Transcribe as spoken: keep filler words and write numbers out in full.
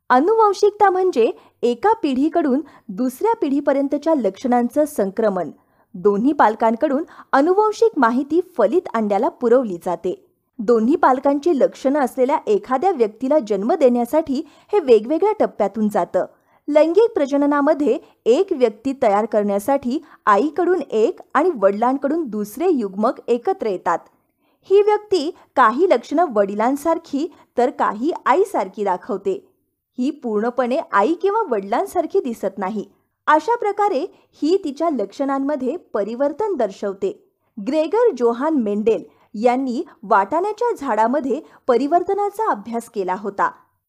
अनुवांशिकता म्हणजे एका पिढीकडून दुसऱ्या पिढीपर्यंतच्या लक्षणांचं संक्रमण. दोन्ही पालकांकडून अनुवांशिक माहिती फलित अंड्याला पुरवली जाते. दोन्ही पालकांची लक्षणं असलेल्या एखाद्या व्यक्तीला जन्म देण्यासाठी हे वेगवेगळ्या टप्प्यातून जातं. लैंगिक प्रजननामध्ये एक व्यक्ती तयार करण्यासाठी आईकडून एक आणि वडिलांकडून दुसरे युग्मक एकत्र येतात. ही व्यक्ती काही लक्षणं वडिलांसारखी तर काही आईसारखी दाखवते. ही पूर्णपणे आई किंवा वडिलांसारखी दिसत नाही. अशा प्रकारे ही तिच्या लक्षणांमध्ये परिवर्तन दर्शवते. ग्रेगर जोहान मेंडेल यांनी वाटाण्याच्या झाडामध्ये परिवर्तनाचा अभ्यास केला होता.